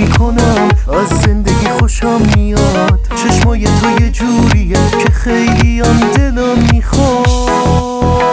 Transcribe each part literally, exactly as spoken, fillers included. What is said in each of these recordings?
میکنم، از زندگی خوشم میاد. چشمای تو یه جوریه که خیلی هم دلم میخواد.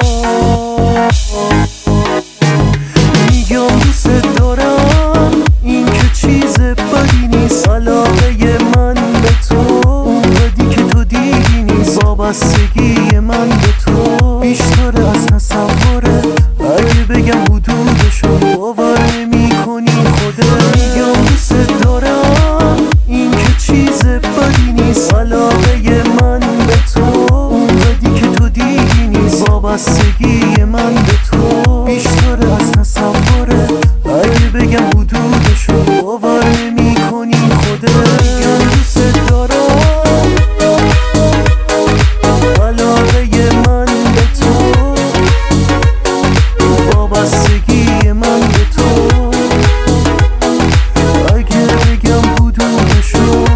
میگم دوست دارم، این که چیز بدی نیست. علاقه من به تو اون بدی که تو دیدی نیست. وابستگی من به تو بیشتر از تصورت. اگه بگم حدودشو باور نمی کنی خودت. میگم دوست دارم، این که چیز بدی نیست. علاقه من به تو اون بدی که تو دیدی نیست. وابستگی من به تو بیشتر از تصورت. اگه بگم حدودشو باور نمی کنی خودت. میگم دوست دارم، علاقه من به تو وابستگی من به تو. اگه بگم حدودشو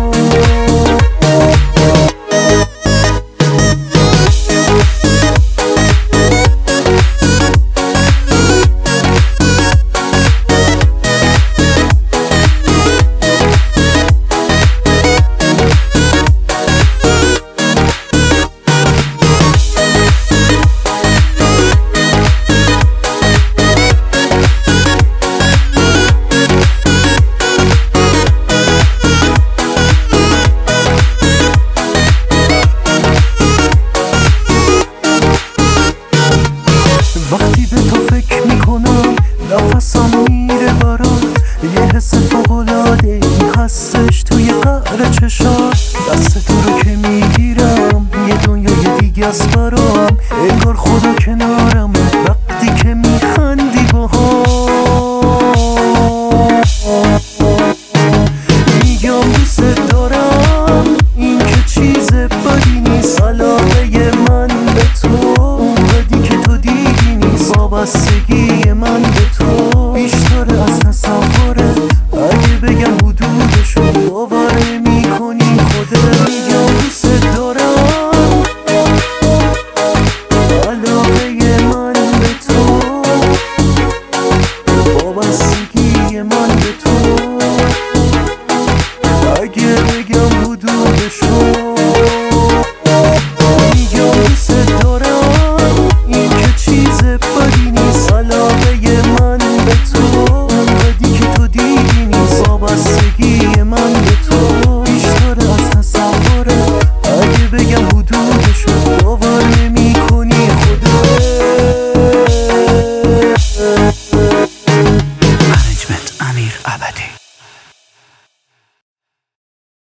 وقتی به تو فکر میکنم نفسم میره برات. یه حس فوق‌العاده ای هستش توی قعر چشات. دست تو رو که میگیرم یه دنیای دیگه است برام. انگار خدا کنارم